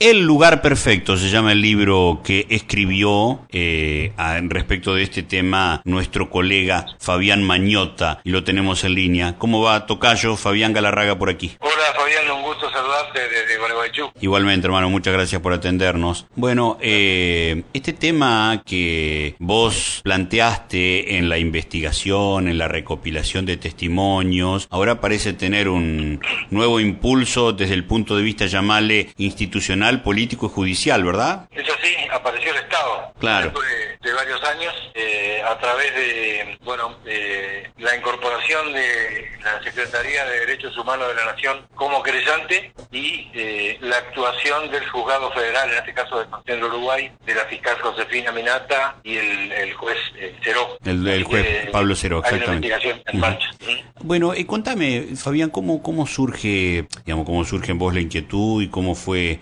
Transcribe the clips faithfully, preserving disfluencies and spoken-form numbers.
El lugar perfecto se llama el libro que escribió eh, a, respecto de este tema nuestro colega Fabián Mañota, y lo tenemos en línea. ¿Cómo va, tocayo? Fabián Galarraga por aquí. Hola Fabián, un gusto saludarte desde Gualeguaychú. Igualmente, hermano, muchas gracias por atendernos. Bueno, eh, este tema que vos planteaste en la investigación, en la recopilación de testimonios, ahora parece tener un nuevo impulso desde el punto de vista, llamarle, institucional, político y judicial, ¿verdad? Eso sí, apareció el Estado. Claro. Después de, de varios años, eh, a través de, bueno, eh, la incorporación de la Secretaría de Derechos Humanos de la Nación como querellante y eh, la actuación del Juzgado Federal, en este caso del Centro Uruguay, de la fiscal Josefina Minata y el, el juez eh, Ceró. El, el juez que, Pablo Ceró, hay exactamente. Una investigación en marcha. ¿Sí? Bueno, eh, contame, Fabián, ¿cómo, cómo surge, digamos, cómo surge en vos la inquietud y cómo fue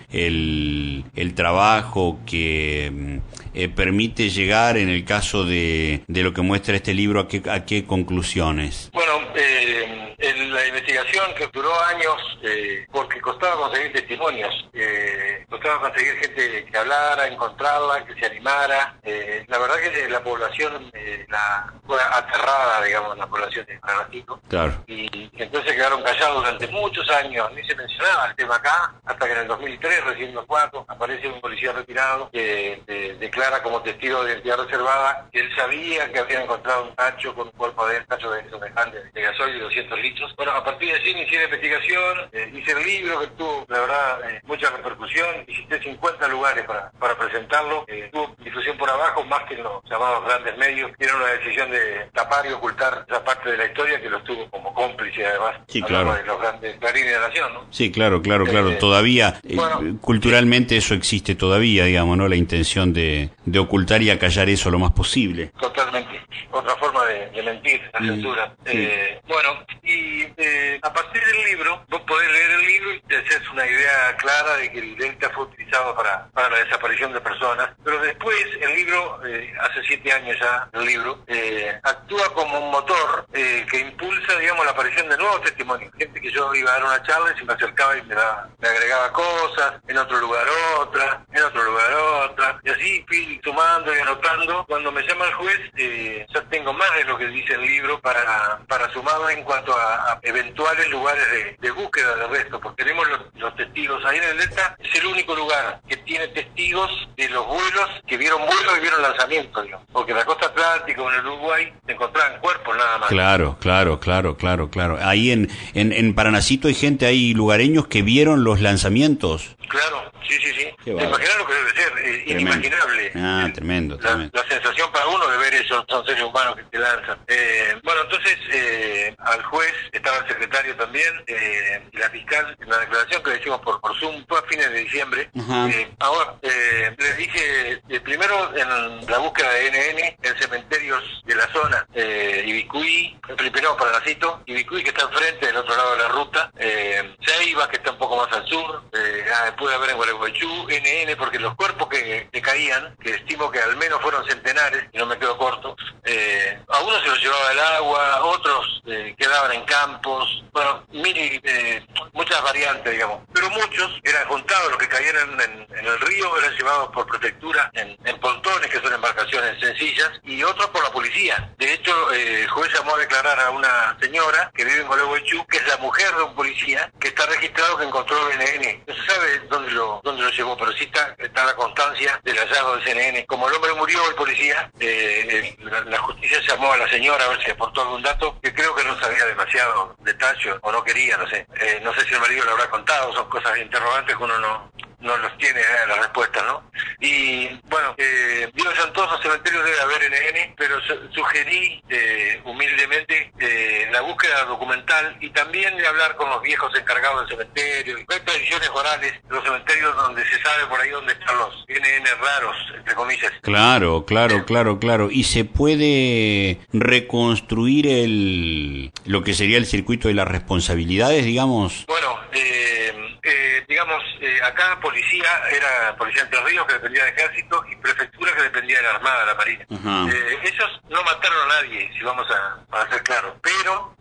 el, el trabajo que eh, permite llegar, en el caso de, de lo que muestra este libro, a qué, a qué conclusiones? Bueno, eh, en la investigación que duró años, eh, porque costaba conseguir testimonios, eh, costaba conseguir gente que hablara, encontrarla, que se animara. Eh, la verdad que la población, eh, la fue aterrada, digamos, la población de Granatico. Claro. Y entonces quedaron callados durante muchos años, ni se mencionaba el tema acá, hasta que en el dos mil tres, recién los cuatro, aparece un policía retirado que eh, declara como testigo de identidad reservada que él sabía que habían encontrado un tacho con un cuerpo de tacho de semejante de gasoil de doscientos litros. Bueno, a partir de allí inicié la investigación, eh, hice el libro que tuvo, la verdad, eh, mucha repercusión, visité cincuenta lugares para, para presentarlo, eh, tuvo difusión por abajo, más que en los llamados grandes medios, tiene una decisión de tapar y ocultar esa parte de la historia que los tuvo como cómplice, además, sí, claro, de los grandes Clarín de la Nación, ¿no? Sí, claro, claro, claro, eh, todavía, eh, bueno, culturalmente eso existe todavía, digamos, ¿no? La intención de, de ocultar y acallar eso lo más posible. Totalmente, otra forma de, de mentir, la mm, censura. Sí. Eh, bueno, y eh, a partir del libro, vos podés leer el libro y te haces una idea clara de que el delta fue utilizado para, para la desaparición de personas, pero después el libro, eh, hace siete años ya el libro, eh, actúa como un motor eh, que impulsa, digamos, la aparición de nuevos testimonios. Gente que yo iba a dar una charla y se me acercaba y me, da, me agregaba cosas, en otro lugar otra, en otro lugar otra, y así fui sumando y anotando. Cuando me llama el juez, eh, ya tengo más de lo que dice el libro para, para sumar en cuanto a, a eventuales lugares de, de búsqueda de resto, porque tenemos los, los testigos. Ahí en el Delta es el único lugar que tiene testigos de los vuelos, que vieron vuelos y vieron lanzamientos, digamos. Porque en la costa atlántica o en el Uruguay se encontraban cuerpos nada más. Claro, claro, claro, claro, claro. Ahí en, en, en Paranacito hay gente, hay lugareños que vieron los lanzamientos. Claro, sí, sí, sí. Qué Te imaginas lo que debe ser, eh, inimaginable. Ah, el, tremendo, la, tremendo. la sensación para uno de ver esos son seres humanos que te lanzan. Eh, bueno, entonces eh, al juez estaba el secretario también, eh, y la fiscal, en la declaración que le hicimos por, por Zoom, fue a fines de diciembre. Eh, ahora, eh, les dije, eh, primero en la búsqueda de N N en cementerios de la zona, eh, Ibicuí, primero Paranacito, Ibicuí que está enfrente del otro lado de la ruta, eh, Ceiba que está un poco más al sur, eh, ah, puede haber en Gualeguaychú, N N, porque los cuerpos que, que caían, que estimo que al menos fueron centenares, y no me quedo corto, eh, a unos se los llevaba el agua, otros eh, quedaban en campos, bueno, mil, eh, muchas variantes, digamos, pero muchos eran juntados, los que cayeran en, en el río eran llevados por prefectura en, en pontones, que son embarcaciones sencillas, y otros por la policía. De hecho, eh, el juez llamó a declarar a una señora que vive en Gualeguaychú, que es la mujer de un policía, que está registrado que encontró el N N. No se sabe dónde lo dónde lo llevó, pero sí está, está la constancia del hallazgo del C N N. Como el hombre murió, el policía, eh, la, la justicia llamó a la señora a ver si aportó algún dato, que creo que no sabía demasiado detalle, o no quería, no sé. Eh, no sé si el marido lo habrá contado, son cosas interrogantes que uno no... no los tiene eh, las respuestas, ¿no? Y bueno, eh, digo, en todos los cementerios debe haber N N, pero su sugerí eh, humildemente eh, la búsqueda documental y también de hablar con los viejos encargados del cementerio. Hay tradiciones orales de los cementerios donde se sabe por ahí dónde están los N N raros, entre comillas. Claro, claro, claro, claro. ¿Y se puede reconstruir el lo que sería el circuito de las responsabilidades, digamos? Bueno, eh, eh, digamos, eh, acá policía era policía de Entre Ríos, que dependía del ejército, y prefectura, que dependía de la Armada, de la Marina. Uh-huh. eh, ellos no mataron a nadie, si vamos a, a ser claros, pero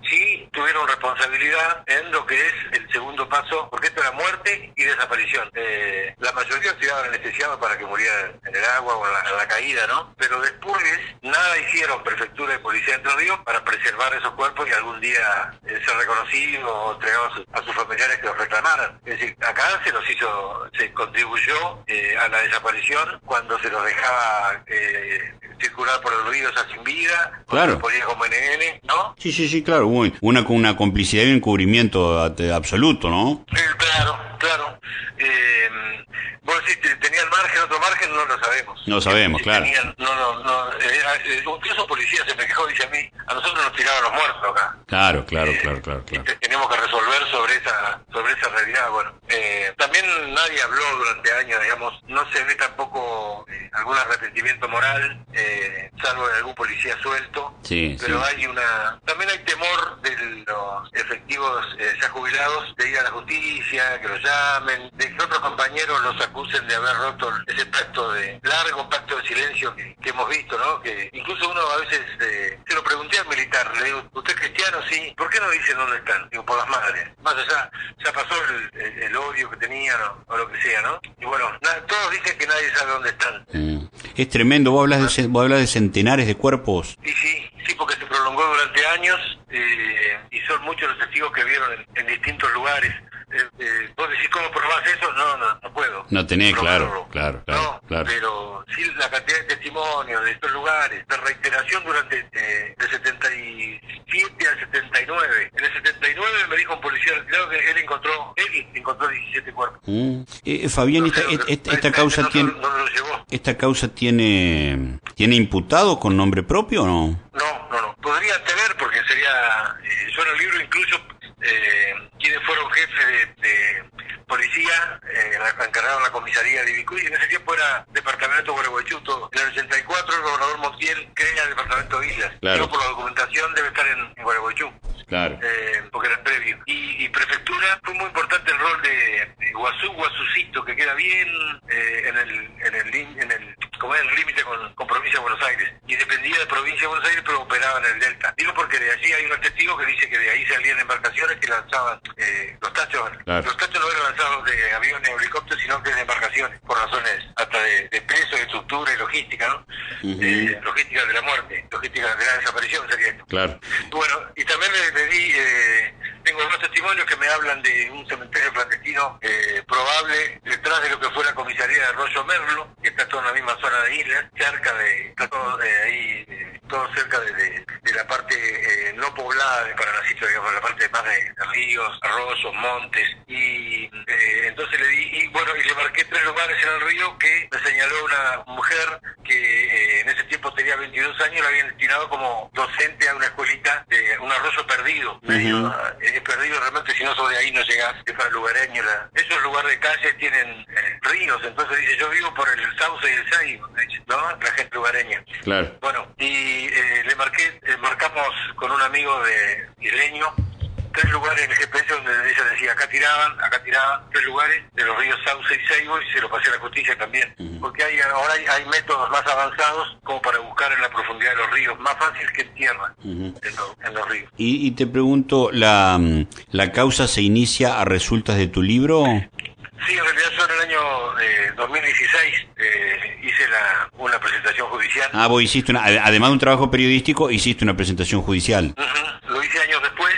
sí tuvieron responsabilidad en lo que es el segundo paso, porque esto era muerte y desaparición. Eh, la mayoría estaban anestesiados para que murieran en el agua o en la, en la caída, ¿no? Pero después nada hicieron Prefectura de Policía de Entre Ríos para preservar esos cuerpos y algún día eh, ser reconocidos o entregados a, su, a sus familiares que los reclamaran. Es decir, acá se los hizo, se contribuyó eh, a la desaparición cuando se los dejaba eh, circular por el río sin vida, claro, se ponía como N N, ¿no? Sí, sí, sí, claro, una, una complicidad y un encubrimiento absoluto, ¿no? Eh, claro, claro. Eh, vos decís, ¿tenían margen, otro margen? No lo sabemos. No sabemos, si claro. Tenían, no, no, no. Eh, eh, incluso un policía se me quejó, dice a mí, a nosotros nos tiraron los muertos acá. Claro, claro, eh, claro, claro, claro. Tenemos que resolver sobre esa sobre esa realidad. Bueno, eh, también nadie habló durante años, digamos, no se ve tampoco eh, algún arrepentimiento moral, eh, salvo de algún policía suelto. Sí, pero sí. hay una, también hay temor de los efectivos eh, ya jubilados de ir a la justicia, que los llamen, de que otros compañeros los acusen de haber roto ese pacto de largo pacto de silencio que, que hemos visto, ¿no? Que incluso uno a veces eh, se lo pregunté al militar, le digo, ¿usted es cristiano? Sí. ¿Por qué no dicen dónde están? Digo, por las madres. Más allá, ya pasó el, el, el odio que tenían o, o lo que sea, ¿no? Y bueno, nada, todos dicen que nadie sabe dónde están. Mm. Es tremendo, vos hablas, de, vos hablas de centenares de cuerpos. Sí, sí, sí, porque se prolongó durante años eh, y son muchos los testigos que vieron en, en distintos lugares. Eh, eh, ¿Vos decís cómo probás eso? No, no, no puedo. No tenés, probarlo. claro, claro, claro, No, claro. pero sí la cantidad de testimonios de estos lugares, de reiteración durante eh, del setenta y siete al setenta y nueve. En el setenta y nueve me dijo un policía retirado que él encontró, él encontró diecisiete cuerpos. Mm. Eh, Fabián, No esta, sé, esta, esta, este causa no, tiene, no, no lo llevó. esta causa tiene, tiene imputado con nombre propio o no? No, no, no. Podrían tener, porque sería, eh, yo en el libro incluso eh, quienes fueron jefes de, de policía, eh, encargaron la comisaría de Ibicuy, en ese tiempo era departamento de Gualeguaychú todo. En el ochenta y cuatro el gobernador Montiel crea el departamento de Islas. Claro. Yo por la documentación debe estar en, en Gualeguaychú. Claro. Eh, porque era el previo. Y, y prefectura, fue muy importante el rol de, de Guazú, Guazucito, que queda bien eh, en el en el en el como es el límite con, con provincia de Buenos Aires. Y dependía de provincia de Buenos Aires, pero operaba en el Delta. Digo porque de allí hay unos testigos que dicen que de ahí salían embarcaciones que lanzaban eh, los tachos. Claro. Los tachos no eran lanzados de aviones o helicópteros, sino que de embarcaciones, por razones hasta de, de peso, de estructura y logística, ¿no? Uh-huh. eh, logística de la muerte, logística de la desaparición sería esto. Claro. Bueno, y también le, le di, eh, tengo dos testimonios que me hablan de un cementerio clandestino eh, probable detrás de lo que fue la comisaría de Arroyo Merlo, que está todo en la misma zona de Isla, cerca de, está todo eh, ahí, eh, todo cerca de, de, de la parte eh, no poblada de Paranacito, digamos, la parte más de, de ríos, arroyos, montes, y eh, entonces le di, y bueno, y le marqué tres lugares en el río que me señaló una mujer que eh, en ese tiempo tenía veintidós años, la habían destinado como docente a una escuelita de un arroyo perdido, medio, Uh-huh. eh, perdido realmente, si no sos de ahí no llegás, es para el lugareño. La, esos lugares de calles tienen eh, ríos, entonces dice, yo vivo por el Sauce y el Saibo, ¿no? La gente lugareña. Claro. Bueno, y eh, le marqué, eh, marcamos con un amigo de isleño tres lugares en el G P S donde ella decía, acá tiraban, acá tiraban, tres lugares de los ríos Sauce y Seibo, y se lo pasé a la justicia también. Uh-huh. Porque hay, ahora hay, hay métodos más avanzados como para buscar en la profundidad de los ríos, más fácil que en tierra, uh-huh. en, lo, en los ríos. Y, y te pregunto, ¿la, ¿la causa se inicia a resultas de tu libro? Sí, en realidad yo en el año eh, dos mil dieciséis eh, hice la, una presentación judicial. Ah, vos hiciste una, además de un trabajo periodístico, hiciste una presentación judicial. Uh-huh. Lo hice años después.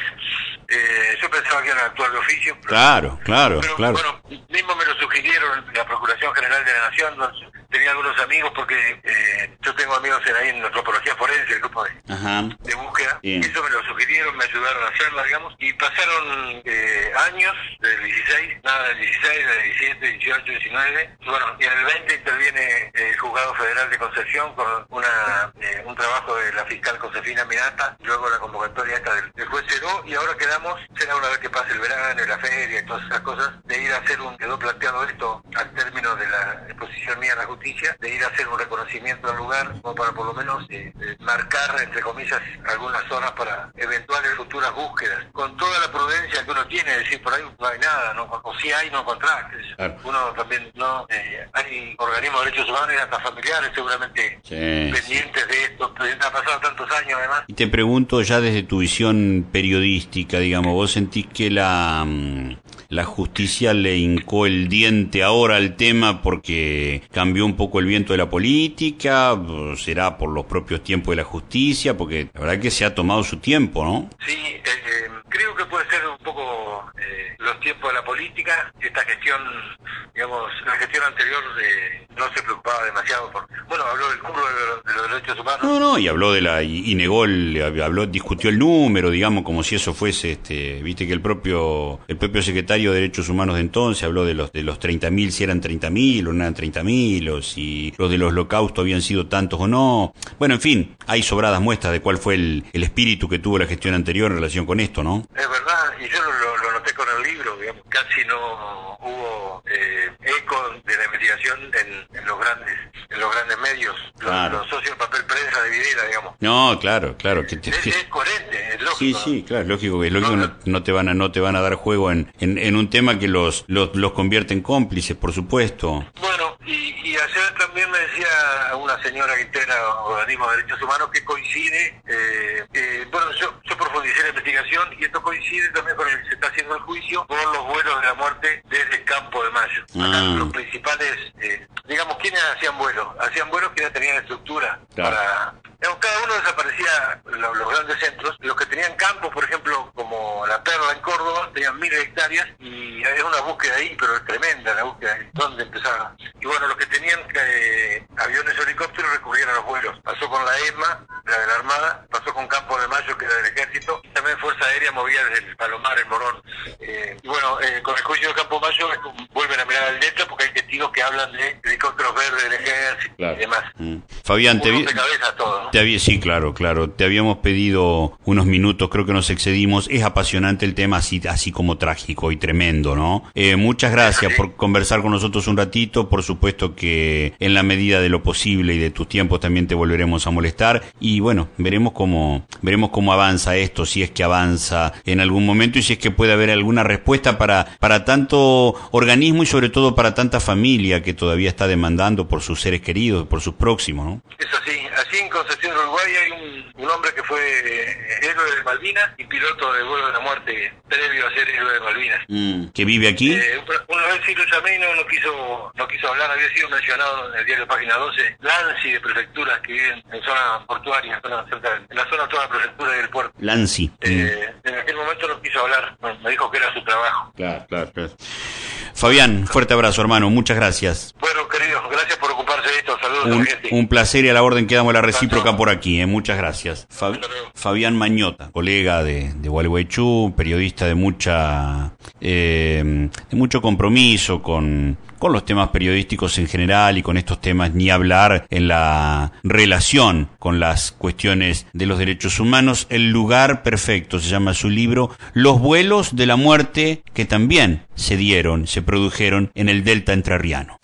Eh, yo pensaba que era actual de oficio. Pero, claro, claro, pero, claro. Bueno, mismo me lo sugirieron la Procuración General de la Nación. No, tenía algunos amigos porque eh, yo tengo amigos en ahí en la antropología forense, el grupo de, Ajá. de búsqueda. Bien. Eso me lo sugirieron, me ayudaron a hacerla, digamos. Y pasaron eh, años, del dieciséis, nada, del dieciséis, del diecisiete, dieciocho, diecinueve. Bueno, y en el veinte interviene eh, el Juzgado Federal de Concepción con una eh, un trabajo de la fiscal Josefina Minata, luego la convocatoria esta del, del juez Ceró, y ahora quedamos, será una vez que pase el verano y la feria y todas esas cosas, de ir a hacer un, quedó planteado esto al término de la exposición mía la justicia, de ir a hacer un reconocimiento al lugar, como para por lo menos eh, eh, marcar, entre comillas, algunas zonas para eventuales futuras búsquedas, con toda la prudencia que uno tiene, es decir, por ahí no hay nada, no, o si hay, no encontrás. Claro. Uno también, no eh, hay organismos de derechos humanos y hasta familiares seguramente sí, pendientes de esto, ha pasado tantos años además. Y te pregunto ya desde tu visión periodística, digamos, ¿vos sentís que la... la justicia le hincó el diente ahora al tema porque cambió un poco el viento de la política? ¿Será por los propios tiempos de la justicia? Porque la verdad que se ha tomado su tiempo, ¿no? Sí, eh, creo que puede ser un poco eh, los tiempos de la política. Esta gestión, digamos, la gestión anterior eh, no se preocupaba demasiado por... Bueno, habló del curro de, los, de los derechos humanos. No, no, y habló de la... y, y negó, el, habló, discutió el número, digamos, como si eso fuese, este, viste que el propio el propio secretario de Derechos Humanos de entonces habló de los de los treinta mil, si eran treinta mil o no eran treinta mil, o si los de los holocaustos habían sido tantos o no. Bueno, en fin, hay sobradas muestras de cuál fue el, el espíritu que tuvo la gestión anterior en relación con esto, ¿no? Es verdad, y yo lo, lo noté con el libro, digamos, casi no hubo eh, eco de la investigación en, en los grandes en los grandes medios, claro. los, los socios de papel prensa de Videla, digamos. No, claro, claro. Que te, es, que... es coherente, es lógico. Sí, sí, claro, es lógico que es lógico no, no, no te van a no te van a dar juego en, en, en un tema que los, los los convierte en cómplices, por supuesto. Bueno, y, y ayer también me decía una señora que integra organismos de derechos humanos que coincide, eh, eh, bueno, yo, yo profundicé en la investigación y esto coincide también con el que se está haciendo el juicio por los vuelos de la muerte desde el Campo de Mayo. Acá ah. los principales, eh, digamos, ¿quiénes hacían vuelos? Hacían vuelos que ya tenían estructura claro. para... Digamos, cada uno desaparecía, los, los grandes centros, los que tenían campos, por ejemplo, como La Perla en Córdoba, tenían miles de hectáreas y hay una búsqueda ahí, pero es tremenda la búsqueda, ¿dónde empezaron? Y bueno, los que tenían eh, aviones o helicópteros recurrían a los vuelos. Pasó con la ESMA, la de la Armada, pasó con Campo de Mayo, que era del Ejército, y también Fuerza Aérea movía desde el Palomar, el Morón. Eh, y bueno, eh, con el juicio de Campo de Mayo vuelven a mirar al Delta porque hay testigos que hablan de helicópteros verdes del Ejército claro. y demás. Mm. Fabián, te vi... de cabeza todo, ¿no? Te había, sí, claro, claro. Te habíamos pedido unos minutos, creo que nos excedimos. Es apasionante el tema, así, así como trágico y tremendo, ¿no? Eh, muchas gracias sí. por conversar con nosotros un ratito. Por supuesto que en la medida de lo posible y de tus tiempos también te volveremos a molestar. Y bueno, veremos cómo, veremos cómo avanza esto, si es que avanza en algún momento y si es que puede haber alguna respuesta para, para tanto organismo y sobre todo para tanta familia que todavía está demandando por sus seres queridos, por sus próximos, ¿no? Es así. Así en Concepción, Uruguay, hay un, un hombre que fue héroe de Malvinas y piloto de vuelo de la muerte previo a ser héroe de Malvinas. Mm, ¿Que vive aquí? Eh, una vez sí lo llamé y no, no, quiso, no quiso hablar, había sido mencionado en el diario Página doce, Lancy de prefecturas que viven en zona portuaria, zona, cerca, en la zona toda la prefectura del puerto. Lancy. Eh, mm. En aquel momento no quiso hablar, me dijo que era su trabajo. Claro, claro, claro. Fabián, fuerte abrazo, hermano, muchas gracias. Bueno, querido, gracias por ocuparse de esto, saludos un, a la gente. Un placer y a la orden quedamos la recíproca por aquí, ¿eh? Muchas gracias. Fab, Fabián Mañota, colega de, de Gualeguaychú, periodista de mucha eh, de mucho compromiso con, con los temas periodísticos en general y con estos temas, ni hablar en la relación con las cuestiones de los derechos humanos. El lugar perfecto se llama su libro, Los vuelos de la muerte que también se dieron, se produjeron en el Delta entrerriano.